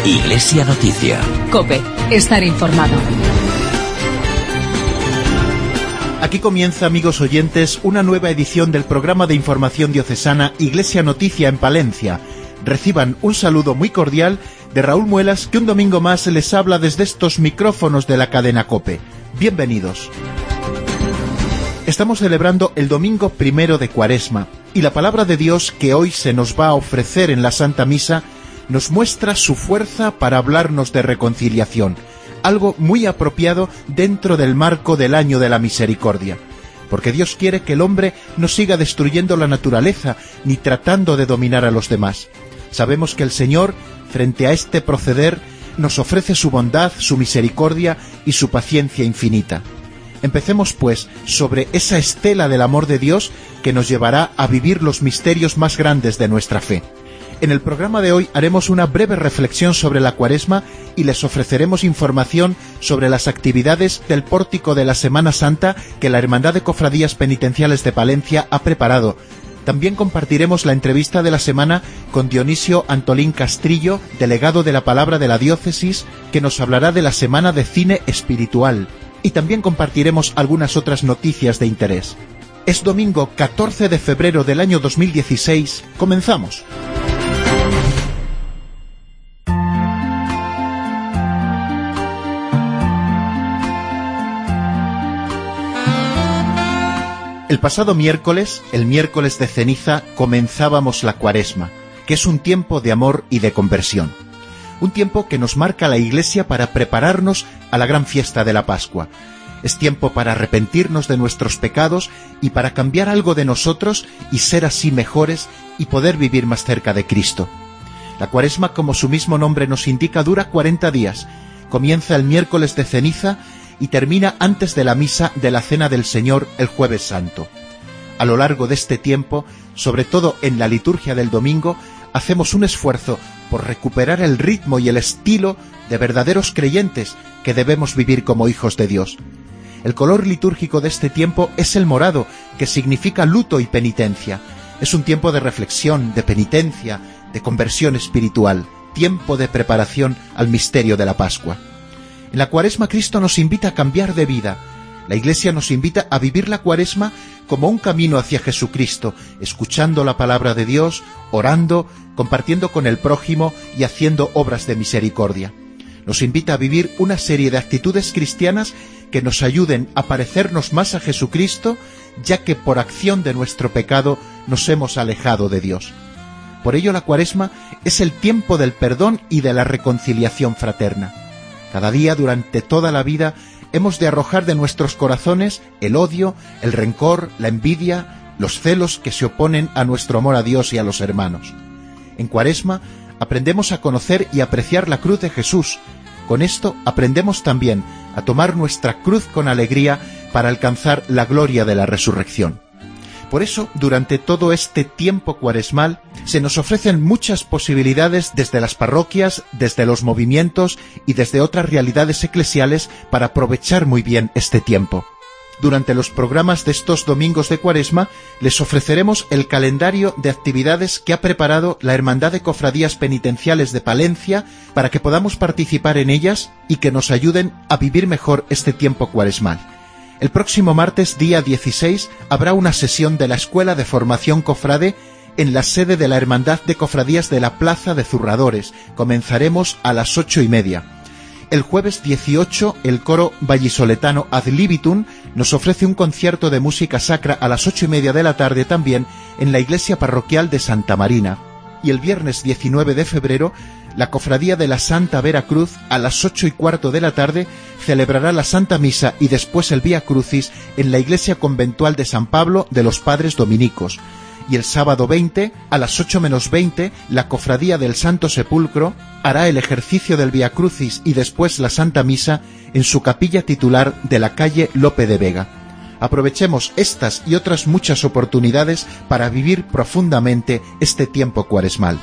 Iglesia Noticia. COPE. Estar informado. Aquí comienza, amigos oyentes, una nueva edición del programa de información diocesana Iglesia Noticia en Palencia. Reciban un saludo muy cordial de Raúl Muelas, que un domingo más les habla desde estos micrófonos de la cadena COPE. Bienvenidos. Estamos celebrando el domingo primero de Cuaresma, y la palabra de Dios que hoy se nos va a ofrecer en la Santa Misa nos muestra su fuerza para hablarnos de reconciliación, algo muy apropiado dentro del marco del año de la misericordia, porque Dios quiere que el hombre no siga destruyendo la naturaleza ni tratando de dominar a los demás. Sabemos que el Señor, frente a este proceder, nos ofrece su bondad, su misericordia y su paciencia infinita. Empecemos, pues, sobre esa estela del amor de Dios que nos llevará a vivir los misterios más grandes de nuestra fe. En el programa de hoy haremos una breve reflexión sobre la Cuaresma y les ofreceremos información sobre las actividades del pórtico de la Semana Santa que la Hermandad de Cofradías Penitenciales de Palencia ha preparado. También compartiremos la entrevista de la semana con Dionisio Antolín Castrillo, delegado de la Palabra de la Diócesis, que nos hablará de la Semana de Cine Espiritual. Y también compartiremos algunas otras noticias de interés. Es domingo 14 de febrero del año 2016. Comenzamos. El pasado miércoles, el miércoles de ceniza, comenzábamos la Cuaresma, que es un tiempo de amor y de conversión. Un tiempo que nos marca la Iglesia para prepararnos a la gran fiesta de la Pascua. Es tiempo para arrepentirnos de nuestros pecados y para cambiar algo de nosotros y ser así mejores y poder vivir más cerca de Cristo. La Cuaresma, como su mismo nombre nos indica, dura 40 días. Comienza el miércoles de ceniza y termina antes de la misa de la Cena del Señor el Jueves Santo. A lo largo de este tiempo, sobre todo en la liturgia del domingo, hacemos un esfuerzo por recuperar el ritmo y el estilo de verdaderos creyentes que debemos vivir como hijos de Dios. El color litúrgico de este tiempo es el morado, que significa luto y penitencia. Es un tiempo de reflexión, de penitencia, de conversión espiritual, tiempo de preparación al misterio de la Pascua. En la Cuaresma Cristo nos invita a cambiar de vida. La Iglesia nos invita a vivir la Cuaresma como un camino hacia Jesucristo, escuchando la palabra de Dios, orando, compartiendo con el prójimo y haciendo obras de misericordia. Nos invita a vivir una serie de actitudes cristianas que nos ayuden a parecernos más a Jesucristo, ya que por acción de nuestro pecado nos hemos alejado de Dios. Por ello la Cuaresma es el tiempo del perdón y de la reconciliación fraterna. Cada día, durante toda la vida, hemos de arrojar de nuestros corazones el odio, el rencor, la envidia, los celos que se oponen a nuestro amor a Dios y a los hermanos. En Cuaresma aprendemos a conocer y apreciar la cruz de Jesús. Con esto aprendemos también a tomar nuestra cruz con alegría para alcanzar la gloria de la resurrección. Por eso, durante todo este tiempo cuaresmal, se nos ofrecen muchas posibilidades desde las parroquias, desde los movimientos y desde otras realidades eclesiales para aprovechar muy bien este tiempo. Durante los programas de estos domingos de Cuaresma, les ofreceremos el calendario de actividades que ha preparado la Hermandad de Cofradías Penitenciales de Palencia para que podamos participar en ellas y que nos ayuden a vivir mejor este tiempo cuaresmal. El próximo martes, día 16, habrá una sesión de la Escuela de Formación Cofrade en la sede de la Hermandad de Cofradías de la Plaza de Zurradores. Comenzaremos a las 8:30. El jueves 18, el coro vallisoletano Ad Libitum nos ofrece un concierto de música sacra a las 8:30 de la tarde también en la iglesia parroquial de Santa Marina. Y el viernes 19 de febrero, la Cofradía de la Santa Vera Cruz, a las 8:15 de la tarde, celebrará la Santa Misa y después el Vía Crucis en la iglesia conventual de San Pablo de los Padres Dominicos. Y el sábado 20, a las 8:20, la Cofradía del Santo Sepulcro hará el ejercicio del Vía Crucis y después la Santa Misa en su capilla titular de la calle Lope de Vega. Aprovechemos estas y otras muchas oportunidades para vivir profundamente este tiempo cuaresmal.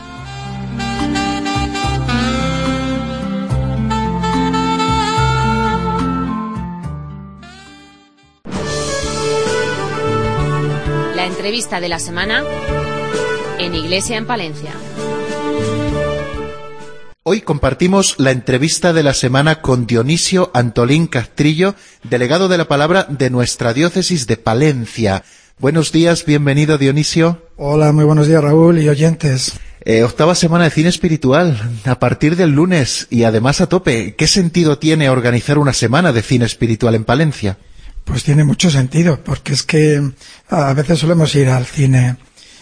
La entrevista de la semana en Iglesia en Palencia. Hoy compartimos la entrevista de la semana con Dionisio Antolín Castrillo, delegado de la palabra de nuestra diócesis de Palencia. Buenos días, bienvenido Dionisio. Hola, muy buenos días Raúl y oyentes. Octava semana de cine espiritual, a partir del lunes y además a tope. ¿Qué sentido tiene organizar una semana de cine espiritual en Palencia? Pues tiene mucho sentido, porque es que a veces solemos ir al cine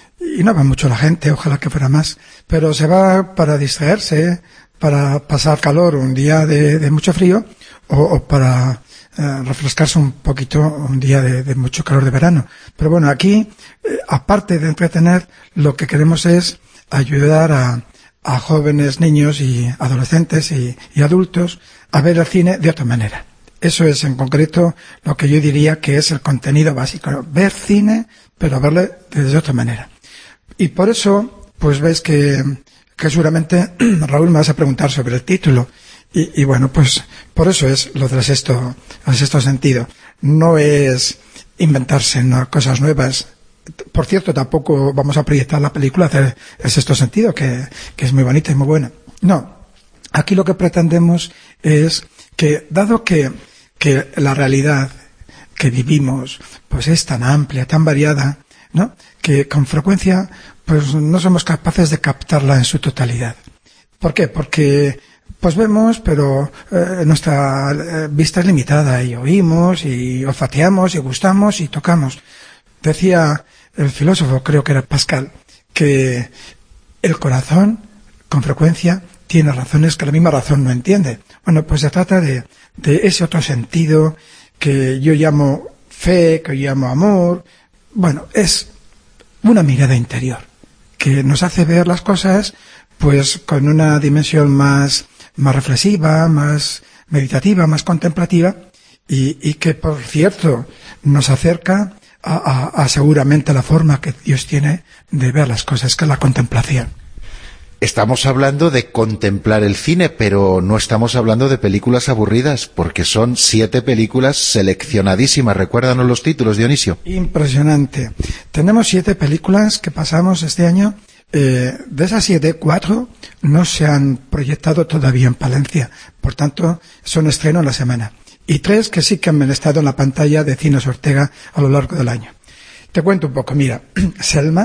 y no va mucho la gente, ojalá que fuera más, pero se va para distraerse, para pasar calor un día de mucho frío o para refrescarse un poquito un día de mucho calor de verano. Pero bueno, aquí, aparte de entretener, lo que queremos es ayudar a jóvenes, niños y adolescentes y adultos a ver el cine de otra manera. Eso es en concreto lo que yo diría que es el contenido básico. Ver cine, pero verlo de otra manera. Y por eso, pues ves que seguramente, Raúl, me vas a preguntar sobre el título. Y bueno, pues por eso es lo del sexto sentido. No es inventarse cosas nuevas. Por cierto, tampoco vamos a proyectar la película hacer el sexto sentido, que es muy bonita y muy buena. No, aquí lo que pretendemos es que, dado que la realidad que vivimos pues es tan amplia, tan variada, ¿no?, que con frecuencia pues no somos capaces de captarla en su totalidad. ¿Por qué? Porque pues vemos, pero nuestra vista es limitada y oímos y olfateamos y gustamos y tocamos. Decía el filósofo, creo que era Pascal, que el corazón con frecuencia tiene razones que la misma razón no entiende. Bueno, pues se trata de ese otro sentido que yo llamo fe, que yo llamo amor. Bueno, es una mirada interior que nos hace ver las cosas pues con una dimensión más reflexiva, más meditativa, más contemplativa y que, por cierto, nos acerca a seguramente la forma que Dios tiene de ver las cosas, que es la contemplación. Estamos hablando de contemplar el cine, pero no estamos hablando de películas aburridas, porque son 7 películas seleccionadísimas. Recuérdanos los títulos, Dionisio. Impresionante. Tenemos 7 películas que pasamos este año. De esas 7, 4 no se han proyectado todavía en Palencia. Por tanto, son estreno en la semana. Y 3 que sí que han estado en la pantalla de Cines Ortega a lo largo del año. Te cuento un poco. Mira, Selma,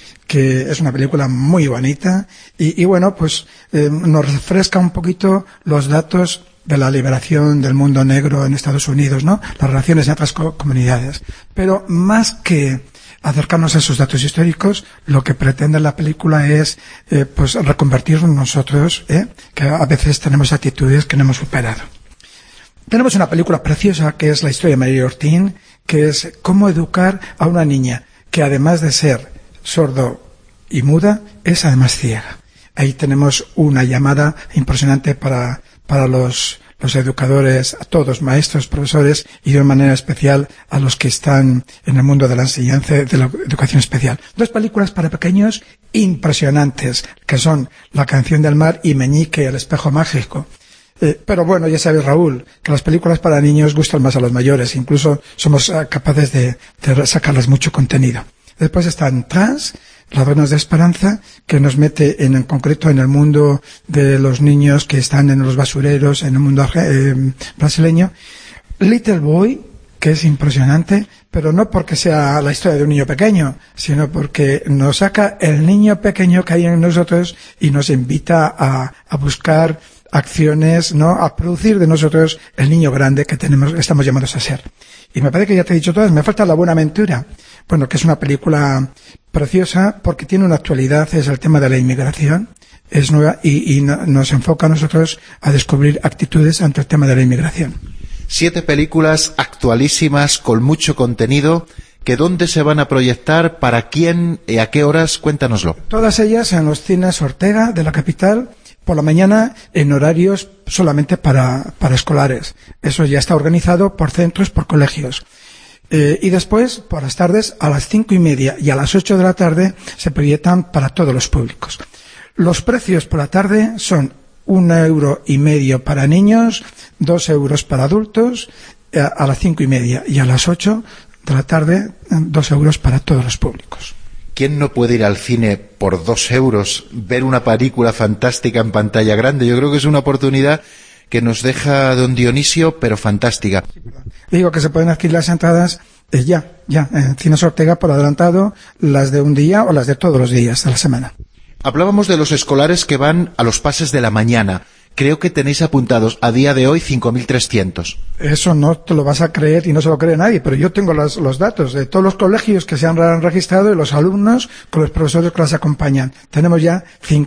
que es una película muy bonita y bueno, pues nos refresca un poquito los datos de la liberación del mundo negro en Estados Unidos, ¿no? Las relaciones en otras comunidades. Pero más que acercarnos a esos datos históricos, lo que pretende la película es pues reconvertirnos nosotros, que a veces tenemos actitudes que no hemos superado. Tenemos una película preciosa que es la historia de María Ortín, que es cómo educar a una niña que, además de ser sordo y muda, es además ciega. Ahí tenemos una llamada impresionante para los educadores, a todos, maestros, profesores, y de una manera especial a los que están en el mundo de la enseñanza, de la educación especial. 2 películas para pequeños impresionantes, que son La canción del mar y Meñique, el espejo mágico. Pero bueno, ya sabes, Raúl, que las películas para niños gustan más a los mayores, incluso somos capaces de sacarles mucho contenido. Después están Trans, Ladrones de Esperanza, que nos mete en concreto en el mundo de los niños que están en los basureros, en el mundo brasileño. Little Boy, que es impresionante, pero no porque sea la historia de un niño pequeño, sino porque nos saca el niño pequeño que hay en nosotros y nos invita a buscar acciones, ¿no?, a producir de nosotros el niño grande que estamos llamados a ser. Y me parece que ya te he dicho todas, me falta La Buenaventura. Bueno, que es una película preciosa porque tiene una actualidad, es el tema de la inmigración, es nueva y nos enfoca a nosotros a descubrir actitudes ante el tema de la inmigración. 7 películas actualísimas con mucho contenido. ¿Que dónde se van a proyectar? ¿Para quién? ¿A qué horas? Cuéntanoslo. Todas ellas en los cines Ortega de la capital, por la mañana en horarios solamente para escolares. Eso ya está organizado por centros, por colegios. Y después, por las tardes, a las 5:30 y a las 8 de la tarde, se proyectan para todos los públicos. Los precios por la tarde son 1,5 € para niños, 2 € para adultos, a las 5:30 y a las 8 de la tarde, 2 € para todos los públicos. ¿quién no puede ir al cine por 2 euros, ver una película fantástica en pantalla grande? Yo creo que es una oportunidad que nos deja don Dionisio, pero fantástica. Digo que se pueden adquirir las entradas ya, en Cines Ortega por adelantado, las de un día o las de todos los días de la semana. Hablábamos de los escolares que van a los pases de la mañana. Creo que tenéis apuntados a día de hoy 5.300. Eso no te lo vas a creer y no se lo cree nadie, pero yo tengo los datos de todos los colegios que se han registrado y los alumnos con los profesores que los acompañan. Tenemos ya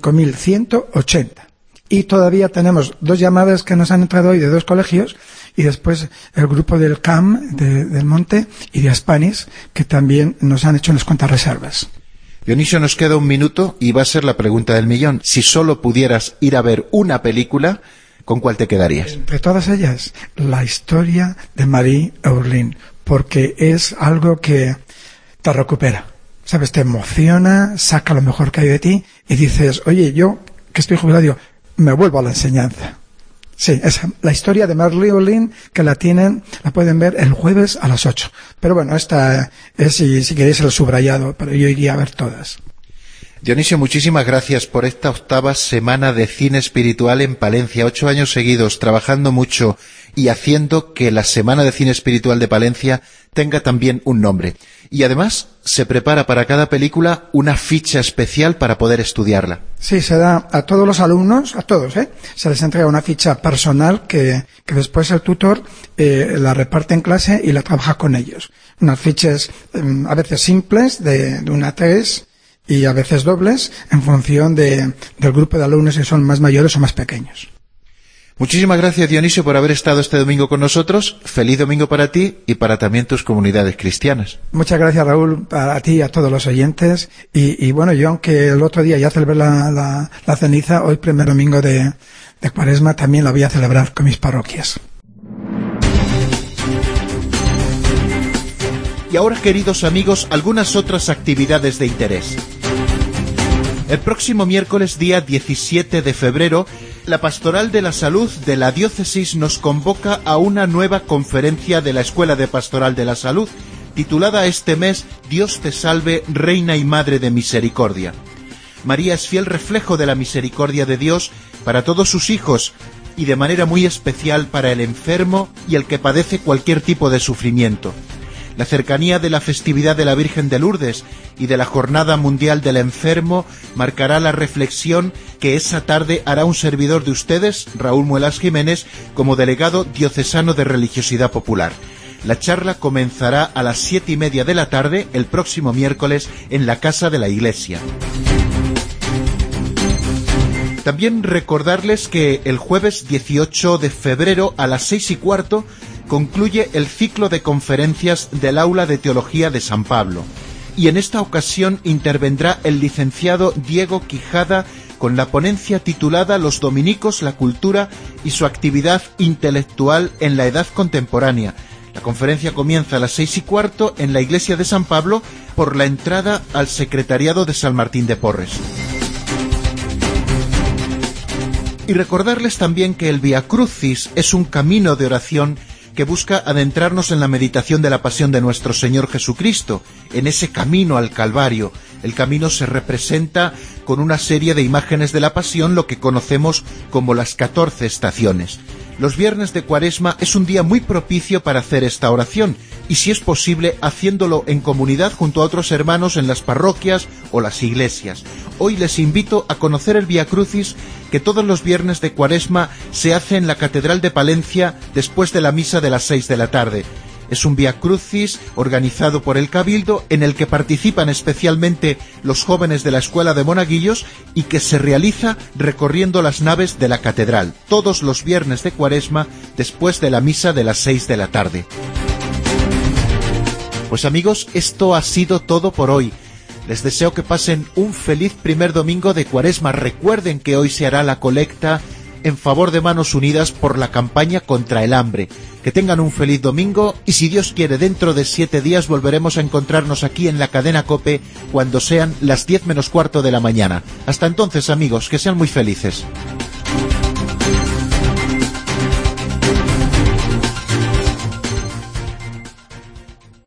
5.180. Y todavía tenemos 2 llamadas que nos han entrado hoy de 2 colegios y después el grupo del CAM, del Monte, y de Aspanis, que también nos han hecho unas cuantas reservas. Dionisio, nos queda 1 minuto y va a ser la pregunta del millón. Si solo pudieras ir a ver una película, ¿con cuál te quedarías? Entre todas ellas, la historia de Marie Aurlin, porque es algo que te recupera, ¿sabes? Te emociona, saca lo mejor que hay de ti y dices, oye, yo que estoy jubilado, me vuelvo a la enseñanza. Sí, es la historia de Marie Aurlin, que la pueden ver el jueves a las 8. Pero bueno, esta es, si queréis, el subrayado, pero yo iría a ver todas. Dionisio, muchísimas gracias por esta 8ª semana de cine espiritual en Palencia. 8 años seguidos, trabajando mucho y haciendo que la Semana de Cine Espiritual de Palencia tenga también un nombre. Y además, se prepara para cada película una ficha especial para poder estudiarla. Sí, se da a todos los alumnos, a todos, se les entrega una ficha personal que después el tutor la reparte en clase y la trabaja con ellos. Unas fichas a veces simples, de 1 a 3, y a veces dobles, en función del grupo de alumnos si son más mayores o más pequeños. Muchísimas gracias, Dionisio, por haber estado este domingo con nosotros. Feliz domingo para ti y para también tus comunidades cristianas. Muchas gracias, Raúl, a ti y a todos los oyentes. Y bueno, yo, aunque el otro día ya celebré la ceniza, hoy, primer domingo de Cuaresma, también la voy a celebrar con mis parroquias. Y ahora, queridos amigos, algunas otras actividades de interés. El próximo miércoles, día 17 de febrero, la Pastoral de la Salud de la Diócesis nos convoca a una nueva conferencia de la Escuela de Pastoral de la Salud, titulada este mes Dios te salve, Reina y Madre de Misericordia. María es fiel reflejo de la misericordia de Dios para todos sus hijos y de manera muy especial para el enfermo y el que padece cualquier tipo de sufrimiento. La cercanía de la festividad de la Virgen de Lourdes y de la Jornada Mundial del Enfermo marcará la reflexión que esa tarde hará un servidor de ustedes, Raúl Muelas Jiménez, como delegado diocesano de Religiosidad Popular. La charla comenzará a las 7:30 de la tarde, el próximo miércoles, en la Casa de la Iglesia. También recordarles que el jueves 18 de febrero a las 6:15 concluye el ciclo de conferencias del Aula de Teología de San Pablo. Y en esta ocasión intervendrá el licenciado Diego Quijada con la ponencia titulada Los dominicos, la cultura y su actividad intelectual en la edad contemporánea. La conferencia comienza a las 6:15 en la iglesia de San Pablo por la entrada al secretariado de San Martín de Porres. Y recordarles también que el Vía Crucis es un camino de oración que busca adentrarnos en la meditación de la pasión de nuestro Señor Jesucristo, en ese camino al Calvario. El camino se representa con una serie de imágenes de la pasión, lo que conocemos como las 14 estaciones. Los viernes de Cuaresma es un día muy propicio para hacer esta oración, y si es posible, haciéndolo en comunidad junto a otros hermanos en las parroquias o las iglesias. Hoy les invito a conocer el Vía Crucis, que todos los viernes de Cuaresma se hace en la Catedral de Palencia después de la misa de las 6 de la tarde. Es un Vía Crucis organizado por el Cabildo, en el que participan especialmente los jóvenes de la Escuela de Monaguillos y que se realiza recorriendo las naves de la Catedral, todos los viernes de Cuaresma después de la misa de las 6 de la tarde. Pues amigos, esto ha sido todo por hoy. Les deseo que pasen un feliz primer domingo de Cuaresma. Recuerden que hoy se hará la colecta en favor de Manos Unidas por la campaña contra el hambre. Que tengan un feliz domingo y, si Dios quiere, dentro de 7 días volveremos a encontrarnos aquí en la cadena COPE cuando sean las 10 menos cuarto de la mañana. Hasta entonces, amigos, que sean muy felices.